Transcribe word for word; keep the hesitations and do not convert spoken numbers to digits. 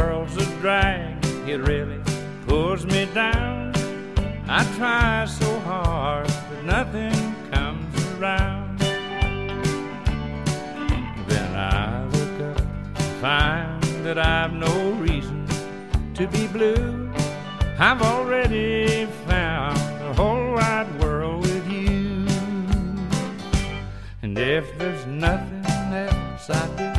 world's a drag, it really pulls me down. I try so hard, but nothing comes around. Then I look up, find that I've no reason to be blue. I've already found the whole wide world with you. And if there's nothing else I do,